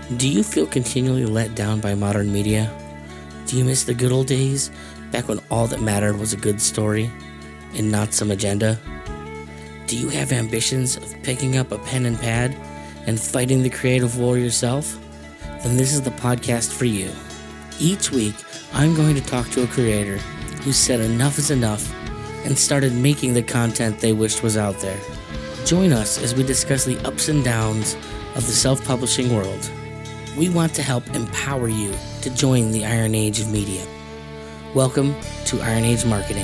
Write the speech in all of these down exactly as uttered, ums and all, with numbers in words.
Do you feel continually let down by modern media? Do you miss the good old days, back when all that mattered was a good story and not some agenda? Do you have ambitions of picking up a pen and pad and fighting the creative war yourself? Then this is the podcast for you. Each week, I'm going to talk to a creator who said enough is enough and started making the content they wished was out there. Join us as we discuss the ups and downs of the self-publishing world. We want to help empower you to join the Iron Age of media. Welcome to Iron Age Marketing.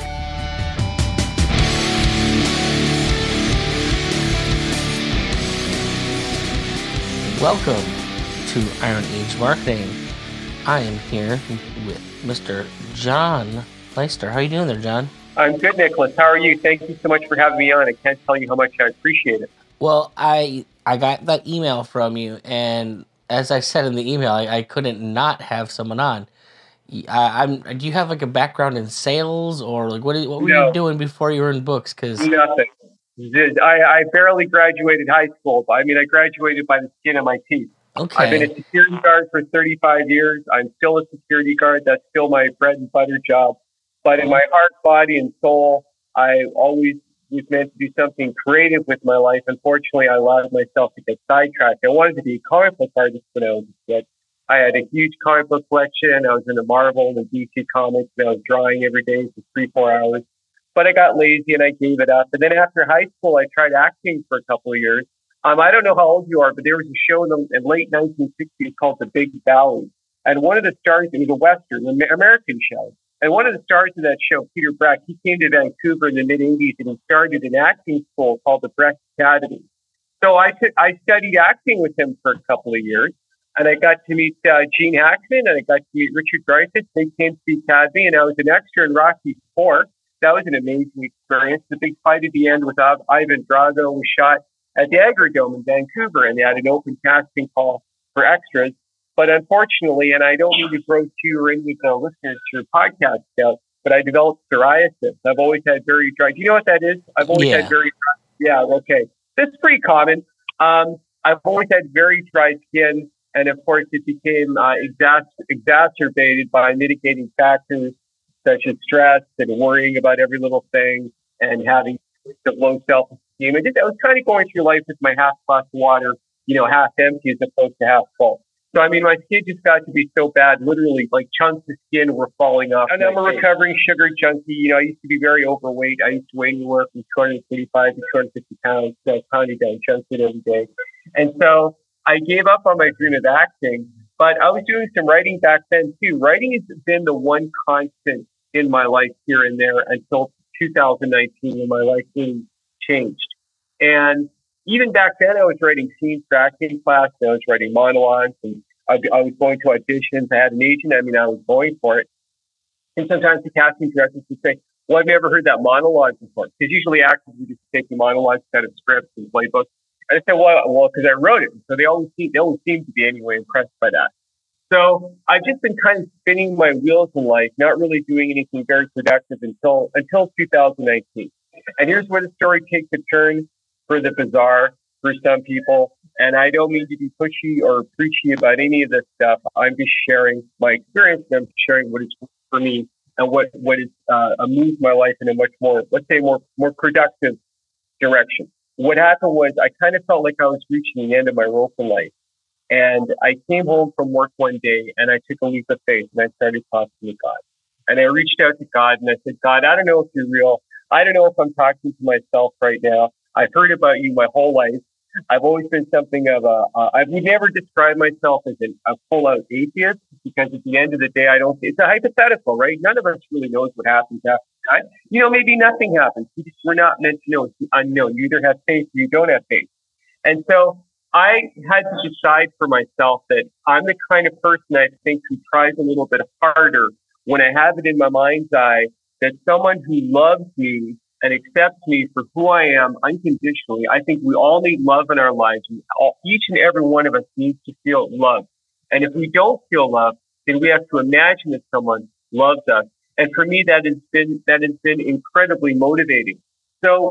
Welcome to Iron Age Marketing. I am here with Mister John Leister. How are you doing there, John? I'm good, Nicholas. How are you? Thank you so much for having me on. I can't tell you how much I appreciate it. Well, I I got that email from you, and as I said in the email, I, I couldn't not have someone on. I, I'm. Do you have like a background in sales, or like what? What were no. you doing before you were in books? Because nothing. I, I barely graduated high school. I mean, I graduated by the skin of my teeth. Okay. I've been a security guard for thirty-five years. I'm still a security guard. That's still my bread and butter job. But in my heart, body, and soul, I always was meant to do something creative with my life. Unfortunately, I allowed myself to get sidetracked. I wanted to be a comic book artist when I was a kid. I had a huge comic book collection. I was into Marvel and D C comics, and I was drawing every day for three, four hours. But I got lazy and I gave it up. And then after high school, I tried acting for a couple of years. Um, I don't know how old you are, but there was a show in the in late nineteen sixties called The Big Valley. And one of the stars, it was a Western, an American show. And one of the stars of that show, Peter Breck, he came to Vancouver in the mid-eighties and he started an acting school called the Breck Academy. So I took, I studied acting with him for a couple of years. And I got to meet uh, Gene Hackman, and I got to meet Richard Dreyfuss. They came to the Academy, and I was an extra in Rocky four. That was an amazing experience. The big fight at the end with uh, Ivan Drago was shot at the Agrodome in Vancouver, and they had an open casting call for extras. But unfortunately, and I don't mean to grow you or any of the listeners to your podcast out, but I developed psoriasis. I've always had very dry. Do you know what that is? I've always yeah. had very dry. Yeah, okay. That's pretty common. Um, I've always had very dry skin, and of course, it became uh, exac- exacerbated by mitigating factors such as stress and worrying about every little thing and having low self-esteem. I, did, I was kind of going through life with my half glass of water, you know, half empty as opposed to half full. So, I mean, my skin just got to be so bad, literally, like chunks of skin were falling off. And I'm a recovering sugar junkie. You know, I used to be very overweight. I used to weigh anywhere from two hundred thirty-five to two hundred fifty pounds. So I was pounding down chunks of it every day. And so I gave up on my dream of acting, but I was doing some writing back then, too. Writing has been the one constant in my life here and there until two thousand nineteen, when my life really changed. And even back then, I was writing scenes for acting class. I was writing monologues, and I, I was going to auditions. I had an agent. I mean, I was going for it. And sometimes the casting directors would say, well, I've never heard that monologue before. Because usually actors would just take the monologues out of scripts and playbooks. And I said, well, well, because I wrote it. So they always seem, they always seem to be anyway impressed by that. So I've just been kind of spinning my wheels in life, not really doing anything very productive until until two thousand nineteen. And here's where the story takes a turn for the bizarre for some people. And I don't mean to be pushy or preachy about any of this stuff. I'm just sharing my experience, and I'm sharing what is for me and what what has uh, moved my life in a much more, let's say, more more productive direction. What happened was I kind of felt like I was reaching the end of my rope in life. And I came home from work one day and I took a leap of faith and I started talking to God. And I reached out to God and I said, God, I don't know if you're real. I don't know if I'm talking to myself right now. I've heard about you my whole life. I've always been something of a, uh, I would never describe myself as an, a full-out atheist, because at the end of the day, I don't, it's a hypothetical, right? None of us really knows what happens after that. You know, maybe nothing happens. We're not meant to know. It's the unknown. You either have faith or you don't have faith. And so I had to decide for myself that I'm the kind of person I think who tries a little bit harder when I have it in my mind's eye that someone who loves me and accepts me for who I am unconditionally. I think we all need love in our lives. And all, each and every one of us needs to feel love. And if we don't feel love, then we have to imagine that someone loves us. And for me, that has been that has been incredibly motivating. So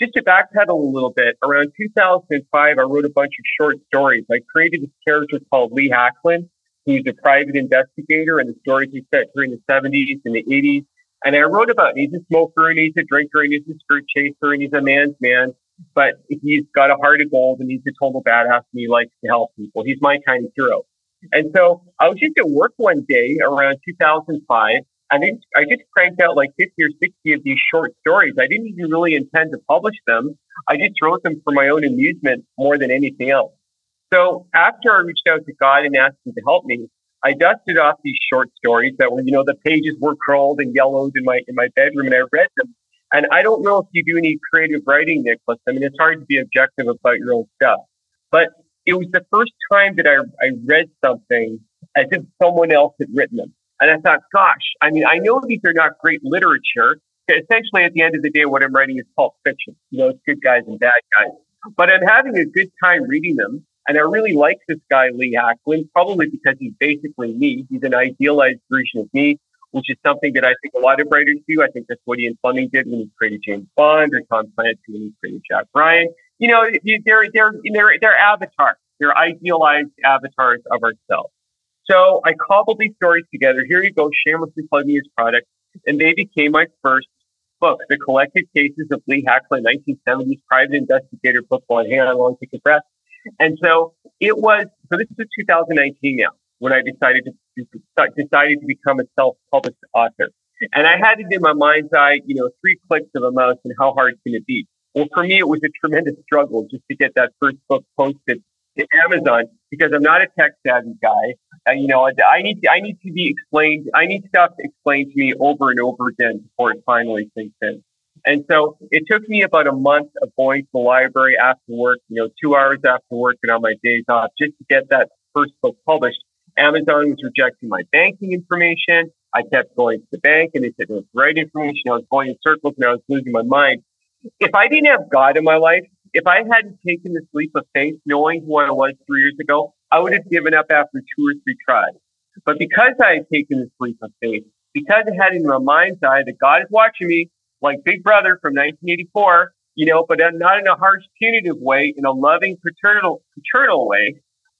just to backpedal a little bit, around two thousand five, I wrote a bunch of short stories. I created this character called Lee Hacklin, who's a private investigator, and the stories are set during the seventies and the eighties. And I wrote about him. He's a smoker, and he's a drinker, and he's a skirt chaser, and he's a man's man. But he's got a heart of gold, and he's a total badass, and he likes to help people. He's my kind of hero. And so I was just at work one day around two thousand five, and I just cranked out like fifty or sixty of these short stories. I didn't even really intend to publish them. I just wrote them for my own amusement more than anything else. So after I reached out to God and asked him to help me, I dusted off these short stories that were, you know, the pages were curled and yellowed in my in my bedroom, and I read them. And I don't know if you do any creative writing, Nicholas. I mean, it's hard to be objective about your own stuff. But it was the first time that I, I read something as if someone else had written them. And I thought, gosh, I mean, I know these are not great literature. Essentially, at the end of the day, what I'm writing is pulp fiction. You know, it's good guys and bad guys. But I'm having a good time reading them. And I really like this guy, Lee Hacklin, probably because he's basically me. He's an idealized version of me, which is something that I think a lot of writers do. I think that's what Ian Fleming did when he created James Bond, or Tom Clancy when he created Jack Ryan. You know, they're, they're, they're, they're avatars. They're idealized avatars of ourselves. So I cobbled these stories together. Here you go, shamelessly plugging his product. And they became my first book, The Collected Cases of Lee Hacklin, nineteen seventies Private Investigator book. Well, hang on, I want to take a breath. And so it was, so this is two thousand nineteen now, when I decided to, decided to become a self-published author. And I had it in my mind's eye, you know, three clicks of a mouse, and how hard can it be? Well, for me, it was a tremendous struggle just to get that first book posted to Amazon, because I'm not a tech savvy guy. Uh, you know, I need to, I need to be explained. I need stuff explained to me over and over again before it finally sinks in. And so it took me about a month of going to the library after work, you know, two hours after work and on my days off, just to get that first book published. Amazon was rejecting my banking information. I kept going to the bank, and they said it was the right information. I was going in circles, and I was losing my mind. If I didn't have God in my life, if I hadn't taken this leap of faith, knowing who I was three years ago, I would have given up after two or three tries. But because I had taken this leap of faith, because I had in my mind's eye that God is watching me, like Big Brother from nineteen eighty-four, you know, but not in a harsh, punitive way, in a loving, paternal, paternal way,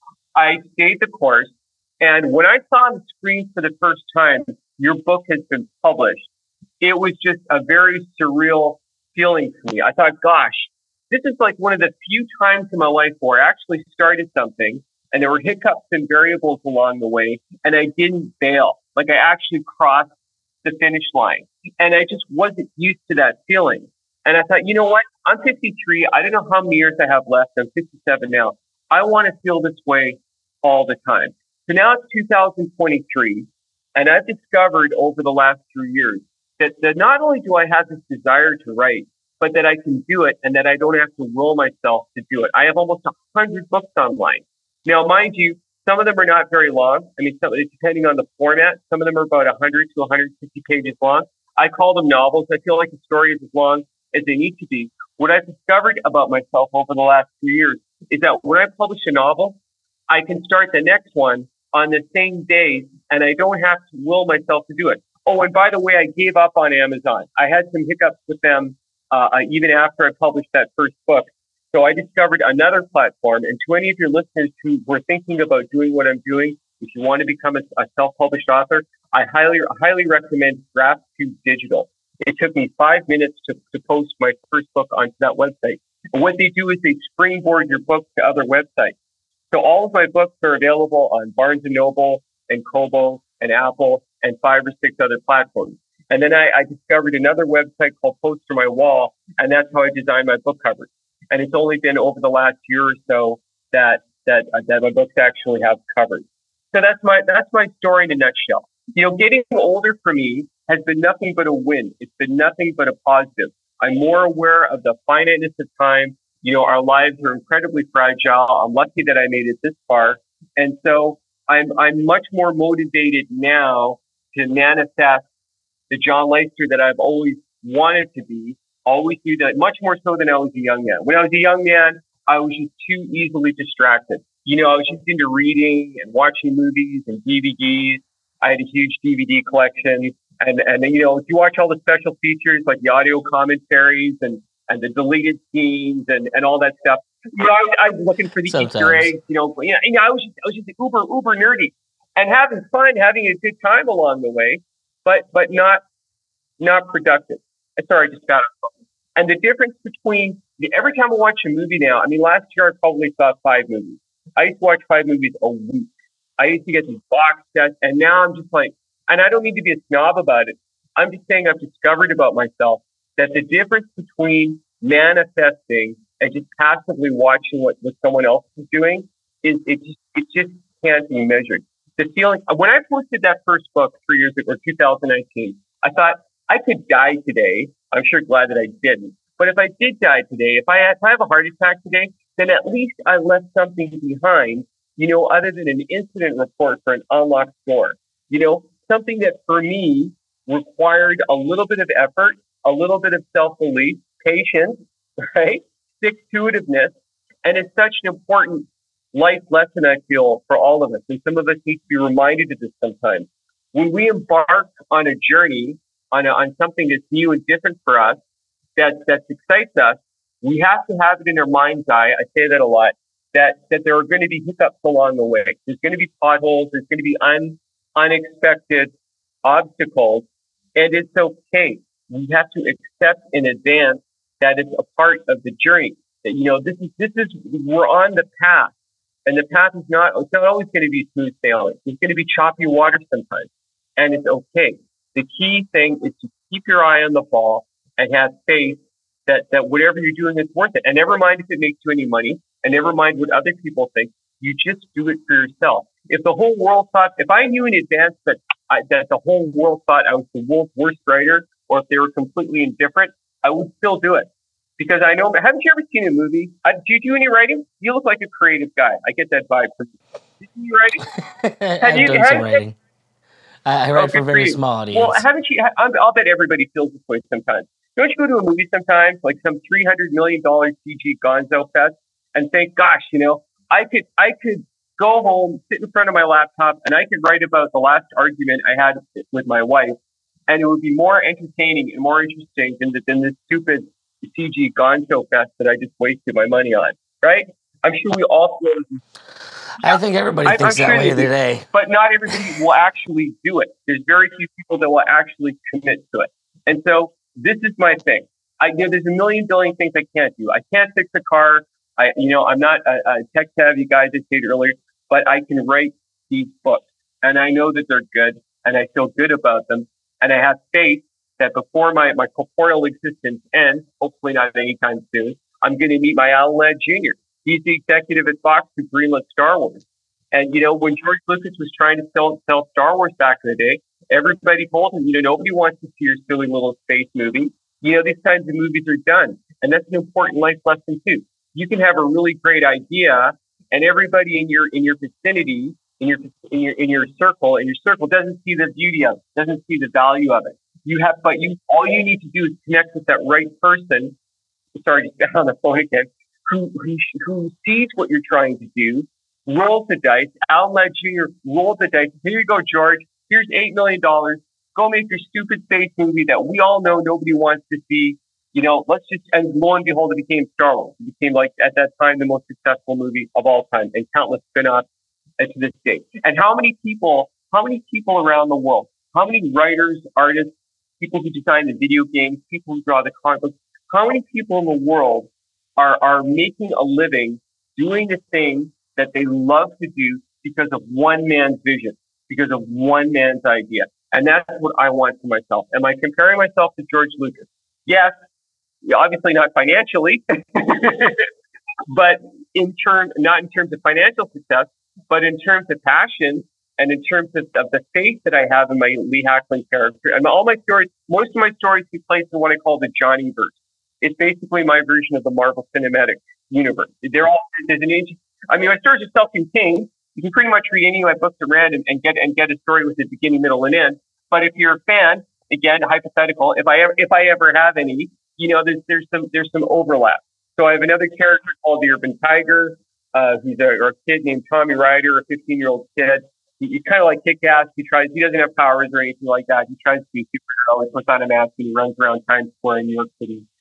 I stayed the course. And when I saw on the screen for the first time, your book has been published, it was just a very surreal feeling for me. I thought, gosh, this is like one of the few times in my life where I actually started something, and there were hiccups and variables along the way, and I didn't bail. Like, I actually crossed the finish line. And I just wasn't used to that feeling. And I thought, you know what? I'm fifty-three. I don't know how many years I have left. I'm fifty-seven now. I want to feel this way all the time. So now it's two thousand twenty-three, and I've discovered over the last three years that, that not only do I have this desire to write, but that I can do it, and that I don't have to will myself to do it. I have almost one hundred books online. Now, mind you, some of them are not very long. I mean, some, depending on the format, some of them are about one hundred to one hundred fifty pages long. I call them novels. I feel like the story is as long as they need to be. What I've discovered about myself over the last few years is that when I publish a novel, I can start the next one on the same day, and I don't have to will myself to do it. Oh, and by the way, I gave up on Amazon. I had some hiccups with them uh, even after I published that first book. So I discovered another platform. And to any of your listeners who were thinking about doing what I'm doing, if you want to become a, a self-published author, I highly, highly recommend GraphTube Digital. It took me five minutes to, to post my first book onto that website. And what they do is they springboard your book to other websites. So all of my books are available on Barnes and Noble and Kobo and Apple and five or six other platforms. And then I, I discovered another website called Poster My Wall, and that's how I designed my book covers. And it's only been over the last year or so that that uh, that my books actually have covers. So that's my that's my story in a nutshell. You know, getting older for me has been nothing but a win. It's been nothing but a positive. I'm more aware of the finiteness of time. You know, our lives are incredibly fragile. I'm lucky that I made it this far, and so I'm I'm much more motivated now to manifest the John Leister that I've always wanted to be. Always knew that, much more so than I was a young man. When I was a young man, I was just too easily distracted. You know, I was just into reading and watching movies and D V Ds. I had a huge D V D collection. And, and you know, if you watch all the special features like the audio commentaries and, and the deleted scenes and, and all that stuff. You know, I, I was looking for the Sometimes. Easter eggs. You know, you know, you know, I was just, I was just uber uber nerdy and having fun, having a good time along the way, but but not not productive. Sorry, I just got it. And the difference between every time I watch a movie now, I mean, last year I probably saw five movies. I used to watch five movies a week. I used to get these box sets, and now I'm just like, and I don't need to be a snob about it. I'm just saying I've discovered about myself that the difference between manifesting and just passively watching what, what someone else is doing is it just it just can't be measured. The feeling when I posted that first book three years ago, or two thousand nineteen, I thought I could die today. I'm sure glad that I didn't. But if I did die today, if I, had, if I have a heart attack today, then at least I left something behind, you know, other than an incident report for an unlocked door. You know, something that for me required a little bit of effort, a little bit of self-belief, patience, right? Stick-to-itiveness. And it's such an important life lesson, I feel, for all of us. And some of us need to be reminded of this sometimes. When we embark on a journey, on, a, on something that's new and different for us, that, that excites us, we have to have it in our mind's eye. I say that a lot, that, that there are going to be hiccups along the way. There's going to be potholes. There's going to be un, unexpected obstacles. And it's okay. We have to accept in advance that it's a part of the journey. That, you know, this is, this is, we're on the path. And the path is not, it's not always going to be smooth sailing. It's going to be choppy water sometimes. And it's okay. The key thing is to keep your eye on the ball and have faith that, that whatever you're doing is worth it. And never mind if it makes you any money, and never mind what other people think. You just do it for yourself. If the whole world thought, if I knew in advance that I, that the whole world thought I was the world's worst writer, or if they were completely indifferent, I would still do it. Because I know, haven't you ever seen a movie? Uh, do you do any writing? You look like a creative guy. I get that vibe from you. Do you do writing? I've you, done some writing. I, I write oh, for a very for small audience. Well, haven't you? I'll bet everybody feels this way sometimes. Don't you go to a movie sometimes, like some three hundred million dollars C G Gonzo fest, and think, gosh, you know, I could, I could go home, sit in front of my laptop, and I could write about the last argument I had with my wife, and it would be more entertaining and more interesting than, than this stupid C G Gonzo fest that I just wasted my money on, right? I'm sure we all feel. I think everybody I, thinks I'm that sure way today. Do, but not everybody will actually do it. There's very few people that will actually commit to it. And so this is my thing. I you know there's a million billion things I can't do. I can't fix a car. I you know I'm not a, a tech savvy guy, as I said earlier, but I can write these books, and I know that they're good, and I feel good about them, and I have faith that before my, my corporeal existence ends, hopefully not anytime soon, I'm going to meet my Alan Ladd Junior He's the executive at Fox who greenlit Star Wars. And, you know, when George Lucas was trying to sell, sell Star Wars back in the day, everybody told him, you know, nobody wants to see your silly little space movie. You know, these kinds of movies are done. And that's an important life lesson, too. You can have a really great idea, and everybody in your in your vicinity, in your in your in your circle, in your circle doesn't see the beauty of it, doesn't see the value of it. You have, but you all you need to do is connect with that right person. Sorry, just got on the phone again. Who, who who sees what you're trying to do, rolls the dice. Alan Ladd Junior rolled the dice. Here you go, George. Here's eight million dollars. Go make your stupid space movie that we all know nobody wants to see. You know, let's just, and lo and behold, it became Star Wars. It became, like, at that time, the most successful movie of all time, and countless spin-offs to this day. And how many people, how many people around the world, how many writers, artists, people who design the video games, people who draw the comic books, how many people in the world are, are making a living doing the thing that they love to do because of one man's vision, because of one man's idea? And that's what I want for myself. Am I comparing myself to George Lucas? Yes, obviously not financially, but in terms, not in terms of financial success, but in terms of passion and in terms of, of the faith that I have in my Lee Hackling character. And all my stories, most of my stories take place in what I call the Johnnyverse. It's basically my version of the Marvel Cinematic Universe. They're all, there's an age, I mean, my stories are self-contained. You can pretty much read any of my books at random and get and get a story with a beginning, middle, and end. But if you're a fan, again, hypothetical, if I ever if I ever have any, you know, there's there's some there's some overlap. So I have another character called the Urban Tiger. Uh, he's a, or a kid named Tommy Ryder, a fifteen-year-old kid. He, he's kind of like Kick-Ass. He tries. He doesn't have powers or anything like that. He tries to be a superhero. He puts on a mask and he runs around Times Square in New York City.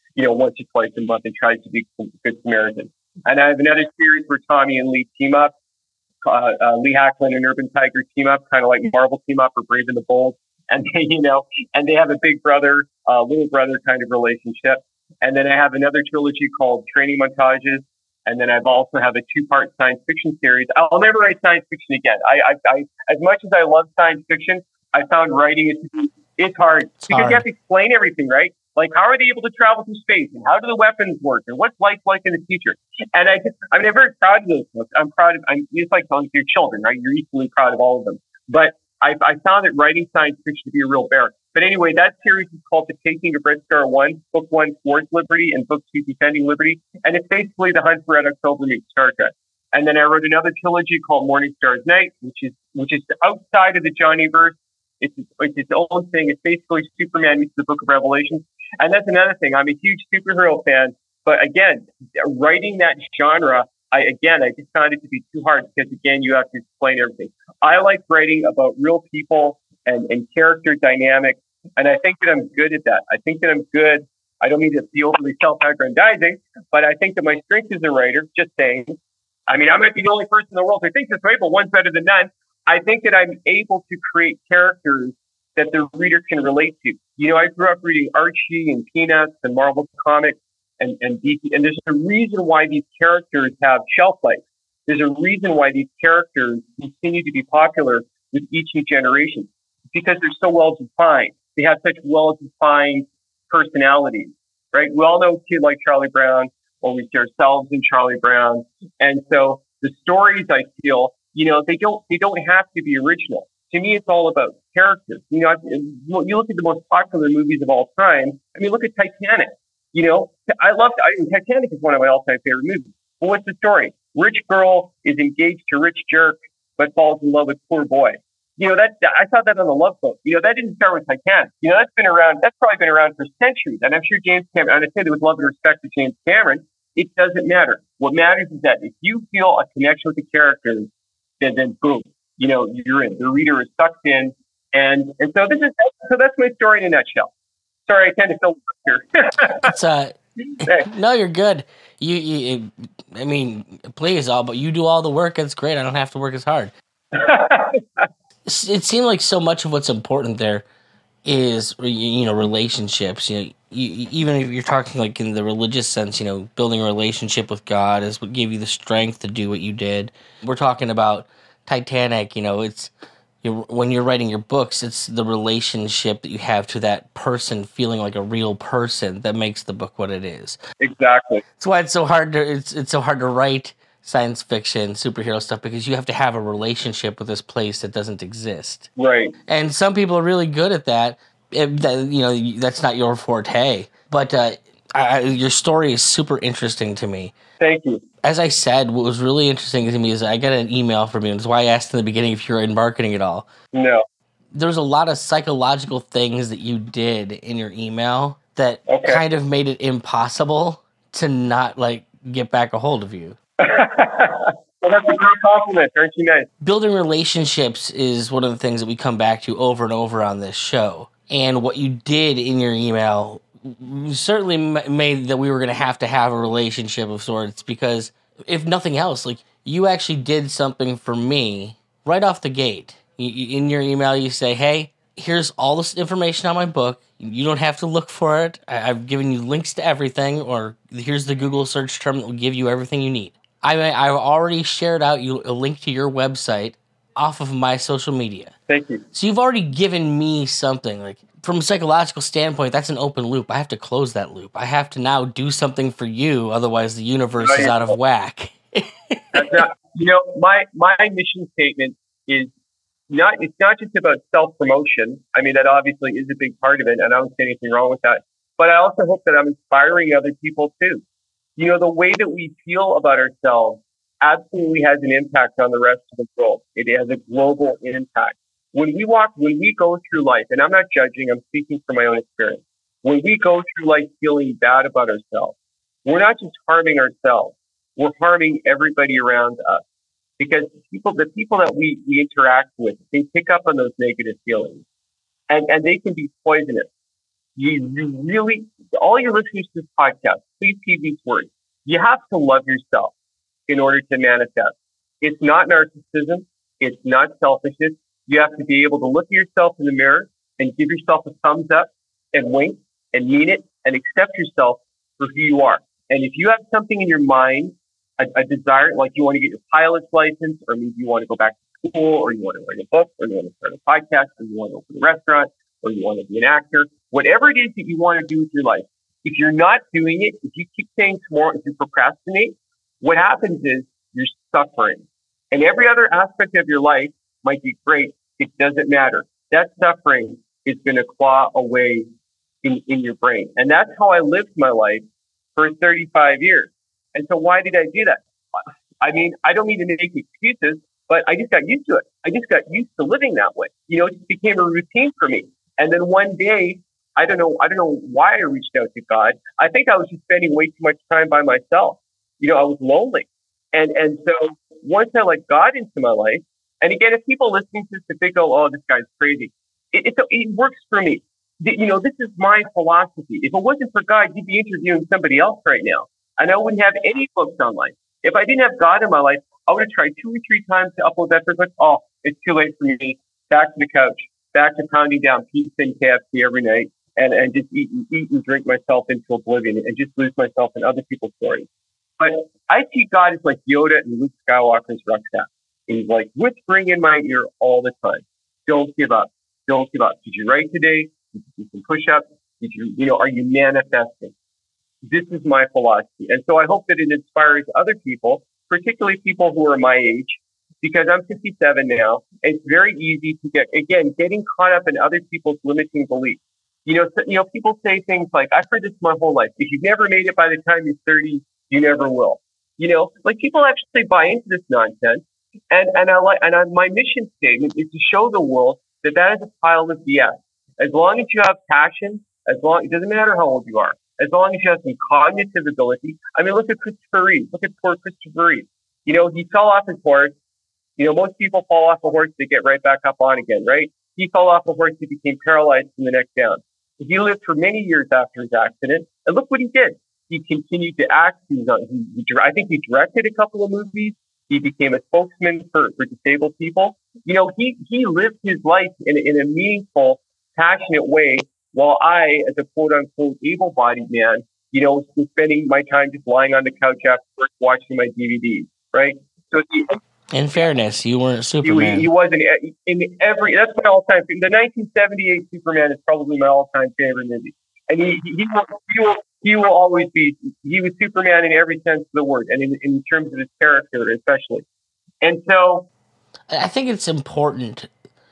you know, once or twice a month and tries to be a good Samaritan. And I have another series where Tommy and Lee team up. Uh, uh, Lee Hackland and Urban Tiger team up, kind of like Marvel team up or Brave and the Bold. And they, you know, and they have a big brother, uh, little brother kind of relationship. And then I have another trilogy called Training Montages. And then I've also have a two-part science fiction series. I'll never write science fiction again. I, I, I as much as I love science fiction, I found writing it it's hard It's because hard. you have to explain everything, right? Like, how are they able to travel through space, and how do the weapons work, and what's life like in the future? And I, just, I mean, I'm very proud of those books. I'm proud of. I'm it's like telling your children, right? You're equally proud of all of them. But I, I found that writing science fiction to be a real bear. But anyway, that series is called The Taking of Red Star One. Book one, Towards Liberty, and Book two, Defending Liberty. And it's basically the hunt for Red October meets Star Trek. And then I wrote another trilogy called Morning Star's Night, which is which is outside of the Johnnyverse. It's, it's its own thing. It's basically Superman meets the Book of Revelation. And that's another thing. I'm a huge superhero fan. But again, writing that genre, I again, I just found it to be too hard because, again, you have to explain everything. I like writing about real people and, and character dynamics. And I think that I'm good at that. I think that I'm good. I don't mean to be overly self-aggrandizing, but I think that my strength as a writer, just saying, I mean, I might be the only person in the world who thinks this way, but one's better than none. I think that I'm able to create characters that the reader can relate to. You know, I grew up reading Archie and Peanuts and Marvel Comics and, and D C, and there's a reason why these characters have shelf life. There's a reason why these characters continue to be popular with each new generation. It's because they're so well defined. They have such well defined personalities, right? We all know a kid like Charlie Brown, or we see ourselves in Charlie Brown. And so the stories, I feel, you know, they don't they don't have to be original. To me, it's all about characters. You know, you look at the most popular movies of all time. I mean, look at Titanic. You know, I love I mean, Titanic is one of my all-time favorite movies. But what's the story? Rich girl is engaged to rich jerk, but falls in love with poor boy. You know, that I saw that on the Love Boat. You know, that didn't start with Titanic. You know, that's been around. That's probably been around for centuries. And I'm sure James Cameron. And I say that with love and respect to James Cameron. It doesn't matter. What matters is that if you feel a connection with the characters, then, then boom, you know, you're in. The reader is sucked in, and and so this is so that's my story in a nutshell. Sorry, I kind of fell here. It's uh, no, you're good. You, you, I mean, please, all, but you do all the work. It's great. I don't have to work as hard. It seemed like so much of what's important there is, you know, relationships. You know, you, even if you're talking like in the religious sense, you know, building a relationship with God is what gave you the strength to do what you did. We're talking about Titanic. You know, it's you're, when you're writing your books, it's the relationship that you have to that person feeling like a real person that makes the book what it is. Exactly. That's why it's so hard to it's it's so hard to write science fiction, superhero stuff, because you have to have a relationship with this place that doesn't exist. Right. And some people are really good at that. It, that you know, that's not your forte. But uh, I, your story is super interesting to me. Thank you. As I said, what was really interesting to me is I got an email from you. And that's why I asked in the beginning if you're in marketing at all. No. There's a lot of psychological things that you did in your email that okay. kind of made it impossible to not like get back a hold of you. Well, that's a great compliment, aren't you nice? Building relationships is one of the things that we come back to over and over on this show. And what you did in your email certainly made that we were going to have to have a relationship of sorts, because if nothing else, like, you actually did something for me right off the gate. In your email, you say, hey, here's all this information on my book. You don't have to look for it. I've given you links to everything, or here's the Google search term that will give you everything you need. I, I've already shared out you a link to your website off of my social media. Thank you. So you've already given me something. Like, from a psychological standpoint, that's an open loop. I have to close that loop. I have to now do something for you, otherwise the universe right. is out of whack. That's not, you know, my my mission statement is not. It's not just about self promotion. I mean, that obviously is a big part of it, and I don't see anything wrong with that. But I also hope that I'm inspiring other people too. You know, the way that we feel about ourselves absolutely has an impact on the rest of the world. It has a global impact. When we walk, when we go through life, and I'm not judging, I'm speaking from my own experience. When we go through life feeling bad about ourselves, we're not just harming ourselves, we're harming everybody around us. Because people, the people that we, we interact with, they pick up on those negative feelings, and, and they can be poisonous. You, you really, all your listeners to this podcast, please heed these words. You have to love yourself in order to manifest. It's not narcissism. It's not selfishness. You have to be able to look at yourself in the mirror and give yourself a thumbs up and wink and mean it and accept yourself for who you are. And if you have something in your mind, a, a desire, like you want to get your pilot's license, or maybe you want to go back to school, or you want to write a book, or you want to start a podcast, or you want to open a restaurant, or you want to be an actor, whatever it is that you want to do with your life, if you're not doing it, if you keep saying tomorrow, if you procrastinate, what happens is you're suffering. And every other aspect of your life might be great. It doesn't matter. That suffering is going to claw away in, in your brain. And that's how I lived my life for thirty-five years. And so why did I do that? I mean, I don't mean to make excuses, but I just got used to it. I just got used to living that way. You know, it just became a routine for me. And then one day, I don't know, I don't know why I reached out to God. I think I was just spending way too much time by myself. You know, I was lonely. And and so once I let God into my life, and again, if people listening to this, if they go, oh, this guy's crazy, it, it, it works for me. You know, this is my philosophy. If it wasn't for God, you'd be interviewing somebody else right now. And I wouldn't have any books online. If I didn't have God in my life, I would have tried two or three times to upload that first book. Oh, it's too late for me. Back to the couch, back to pounding down pizza and K F C every night, and, and just eat and eat and drink myself into oblivion and just lose myself in other people's stories. But I see God as like Yoda and Luke Skywalker's rucksack. He's like whispering in my ear all the time. Don't give up. Don't give up. Did you write today? Did you do some push-ups? Did you, you know, are you manifesting? This is my philosophy. And so I hope that it inspires other people, particularly people who are my age, because I'm fifty-seven now. It's very easy to get, again, getting caught up in other people's limiting beliefs. You know, so, you know, people say things like, I've heard this my whole life. If you've never made it by the time you're thirty, you never will. You know, like people actually buy into this nonsense. And, and I like, and I, my mission statement is to show the world that that is a pile of B S. As long as you have passion, as long, it doesn't matter how old you are, as long as you have some cognitive ability. I mean, look at Christopher Reeve. Look at poor Christopher Reeve. You know, he fell off his horse. You know, most people fall off a horse, they get right back up on again, right? He fell off a horse, he became paralyzed from the neck down. He lived for many years after his accident, and look what he did. He continued to act. He was on, he, he, I think he directed a couple of movies. He became a spokesman for, for disabled people. You know, he, he lived his life in, in a meaningful, passionate way, while I, as a quote-unquote able-bodied man, you know, was spending my time just lying on the couch after work watching my D V Ds, right? So he, in fairness, you weren't Superman. He, he wasn't in every. That's my all-time. The nineteen seventy-eight Superman is probably my all-time favorite movie, and he he, he, will, he will he will always be. He was Superman in every sense of the word, and in, in terms of his character, especially. And so, I think it's important.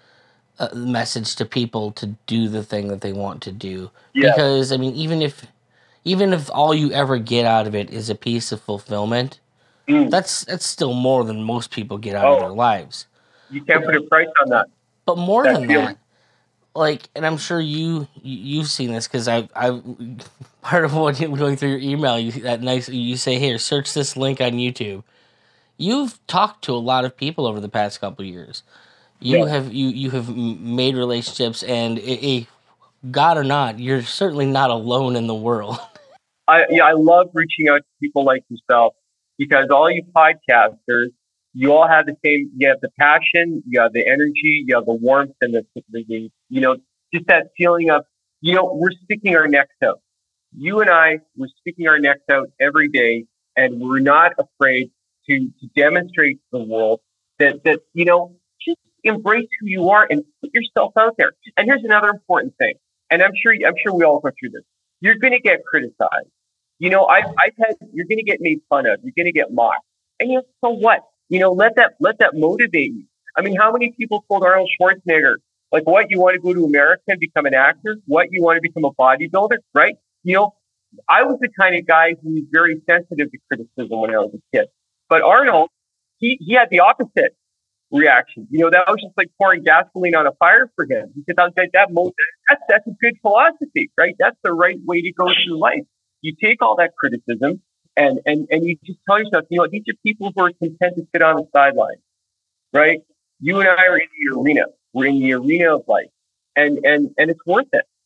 A message to people to do the thing that they want to do, yeah. Because I mean, even if even if all you ever get out of it is a piece of fulfillment, mm. that's that's still more than most people get out oh, of their lives. You can't put a price on that. But more that than feeling. that, like, and I'm sure you, you you've seen this because I I part of what you're going through your email, you that nice you say here, search this link on YouTube. You've talked to a lot of people over the past couple of years. You yeah. have you, you have made relationships, and a, a, God or not, you're certainly not alone in the world. I yeah, I love reaching out to people like yourself, because all you podcasters, you all have the same. You have the passion, you have the energy, you have the warmth, and the, the you know just that feeling of you know we're sticking our necks out. You and I, we're sticking our necks out every day, and we're not afraid to to demonstrate to the world that that you know. Just embrace who you are and put yourself out there. And here's another important thing. And I'm sure, I'm sure we all go through this. You're going to get criticized. You know, I've, I've had, you're going to get made fun of. You're going to get mocked. And you know, so what? You know, let that, let that motivate you. I mean, how many people told Arnold Schwarzenegger, like, what, you want to go to America and become an actor? What, you want to become a bodybuilder? Right? You know, I was the kind of guy who was very sensitive to criticism when I was a kid. But Arnold, he, he had the opposite reaction. You know, that was just like pouring gasoline on a fire for him. Because I was like, that most, that's, that's a good philosophy, right? That's the right way to go through life. You take all that criticism and, and, and you just tell yourself, you know, these are people who are content to sit on the sidelines, right? You and I are in the arena. We're in the arena of life. And, and, and it's worth it.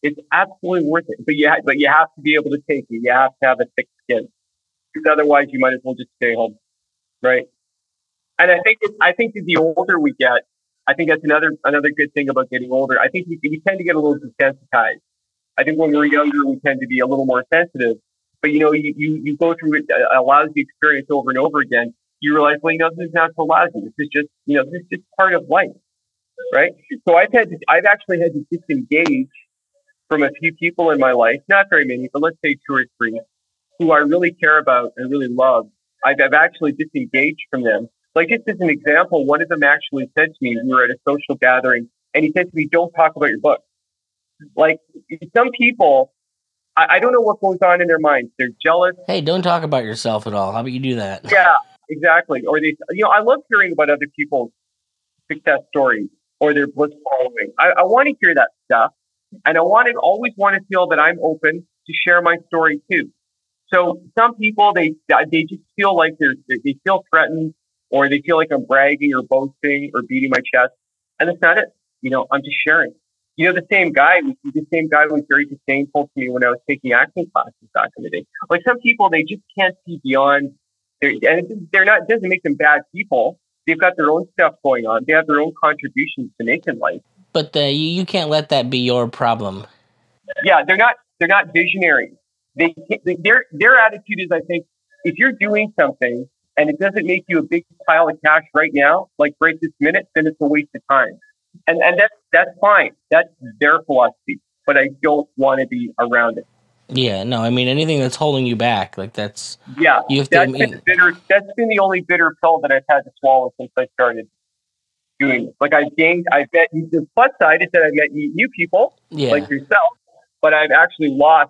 It's absolutely worth it. But you, ha- but you have to be able to take it. You have to have a thick skin, because otherwise you might as well just stay home, right? And I think it, I think that the older we get, I think that's another another good thing about getting older. I think we, we tend to get a little desensitized. I think when we're younger, we tend to be a little more sensitive. But you know, you you, you go through a, a lousy experience over and over again. You realize, well, you know, this is not so lousy. This is just, you know, this is just part of life, right? So I've had to, I've actually had to disengage from a few people in my life, not very many, but let's say two or three, who I really care about and really love. I've, I've actually disengaged from them. Like, just as an example, one of them actually said to me, we were at a social gathering, and he said to me, don't talk about your book. Like, some people, I, I don't know what goes on in their minds. They're jealous. Hey, don't talk about yourself at all. How about you do that? Yeah, exactly. Or they, you know, I love hearing about other people's success stories or their bliss following. I, I want to hear that stuff. And I want to always want to feel that I'm open to share my story too. So some people, they they just feel like they're, they feel threatened, or they feel like I'm bragging or boasting or beating my chest. And that's not it. You know, I'm just sharing. You know, the same guy, the same guy was very disdainful to me when I was taking acting classes back in the day. Like, some people, they just can't see beyond, their, and they're not, it doesn't make them bad people. They've got their own stuff going on. They have their own contributions to make in life. But uh, you, you can't let that be your problem. Yeah, they're not, they're not visionaries. They, their, their attitude is, I think, if you're doing something and it doesn't make you a big pile of cash right now, like right this minute, then it's a waste of time. And and that's that's fine. That's their philosophy. But I don't want to be around it. Yeah, no, I mean, anything that's holding you back, like that's yeah. You have that's to, been bitter. That's been the only bitter pill that I've had to swallow since I started doing it. Like, I've gained. I've met the plus side is that I've met new people, yeah. like yourself. But I've actually lost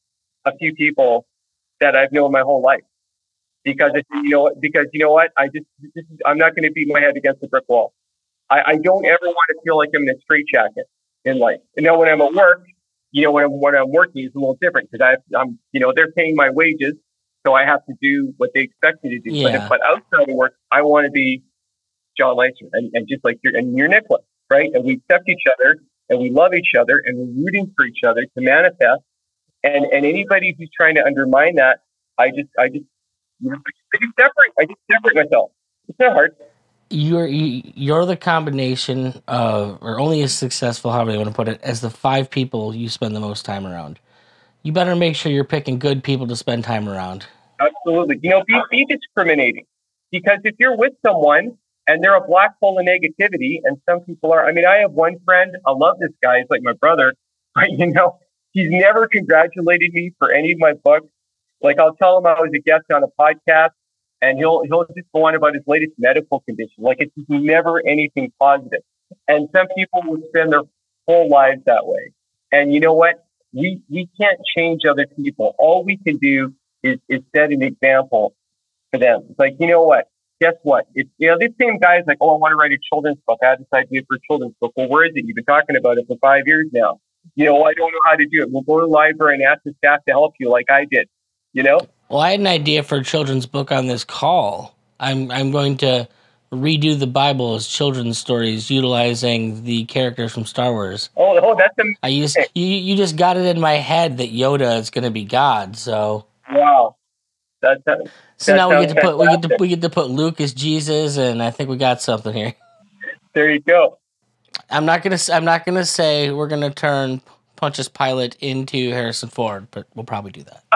a few people that I've known my whole life. Because it, you know, because you know what, I just, just I'm not going to beat my head against the brick wall. I, I don't ever want to feel like I'm in a straitjacket in life. You know, when I'm at work, you know, when I'm when I'm working, it's a little different because I'm, you know, they're paying my wages, so I have to do what they expect me to do. Yeah. But, if, but outside of work, I want to be John Leister and, and just like you're and you're Nicholas, right? And we accept each other and we love each other and we're rooting for each other to manifest. And and anybody who's trying to undermine that, I just I just I just separate. I just separate myself. It's not hard. You're you're the combination of, or only as successful, however you want to put it, as the five people you spend the most time around. You better make sure you're picking good people to spend time around. Absolutely. You know, be, be discriminating. Because if you're with someone and they're a black hole of negativity, and some people are, I mean, I have one friend, I love this guy, he's like my brother, but you know, he's never congratulated me for any of my books. Like, I'll tell him I was a guest on a podcast, and he'll he'll just go on about his latest medical condition. Like, it's never anything positive. And some people would spend their whole lives that way. And you know what? We we can't change other people. All we can do is, is set an example for them. It's like, you know what? Guess what? It's, you know, this same guy's like, oh, I want to write a children's book. I had this idea for a children's book. Well, where is it? You've been talking about it for five years now. You know, I don't know how to do it. We'll go to the library and ask the staff to help you like I did. You know? Well, I had an idea for a children's book on this call. I'm I'm going to redo the Bible as children's stories, utilizing the characters from Star Wars. Oh, oh, that's amazing. I used you. You just got it in my head that Yoda is going to be God. So wow, that's that, so that now we get to put we get to fantastic. we get to put Luke as Jesus, and I think we got something here. There you go. I'm not gonna I'm not gonna say we're gonna turn Pontius Pilate into Harrison Ford, but we'll probably do that.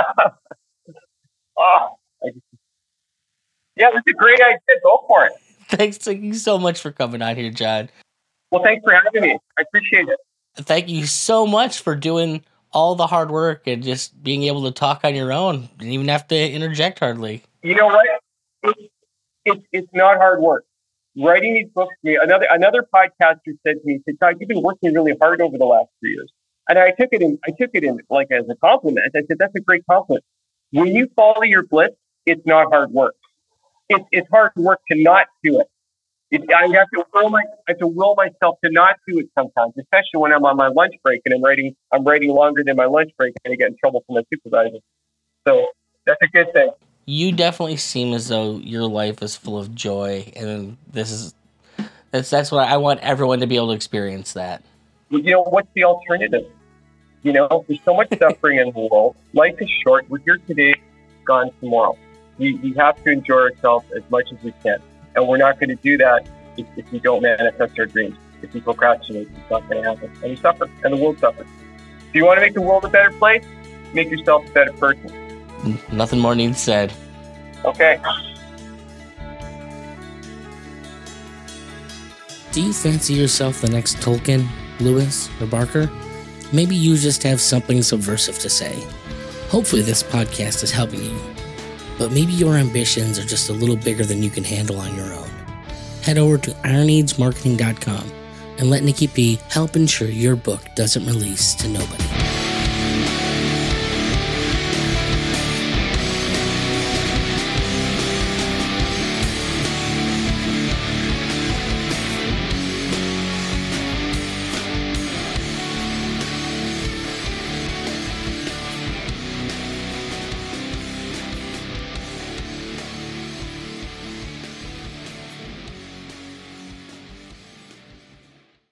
oh, I just, yeah, that's a great idea. Go for it. Thanks thank you so much for coming on here, John. Well, thanks for having me. I appreciate it. Thank you so much for doing all the hard work and just being able to talk on your own. Didn't even have to interject hardly. You know what? It's, it's, it's not hard work. Writing these books, another another podcaster said to me, he said, "Todd, you've been working really hard over the last three years." And I took it in, I took it in like as a compliment. I said, "That's a great compliment. When you follow your bliss, it's not hard work. It's it's hard work to not do it. it I have to will my I have to will myself to not do it sometimes, especially when I'm on my lunch break and I'm writing I'm writing longer than my lunch break and I get in trouble from my supervisor. So that's a good thing." You definitely seem as though your life is full of joy, and this is that's that's what I want everyone to be able to experience that. You know, what's the alternative? You know, there's so much suffering in the world. Life is short. We're here today, gone tomorrow. We, we have to enjoy ourselves as much as we can. And we're not going to do that if, if we don't manifest our dreams. If we procrastinate, it's not going to happen. And we suffer, and the world suffers. If you want to make the world a better place, make yourself a better person. Nothing more needs said. Okay. Do you fancy yourself the next Tolkien, Lewis, or Barker? Maybe you just have something subversive to say. Hopefully this podcast is helping you. But maybe your ambitions are just a little bigger than you can handle on your own. Head over to iron age marketing dot com and let Nikki P help ensure your book doesn't release to nobody.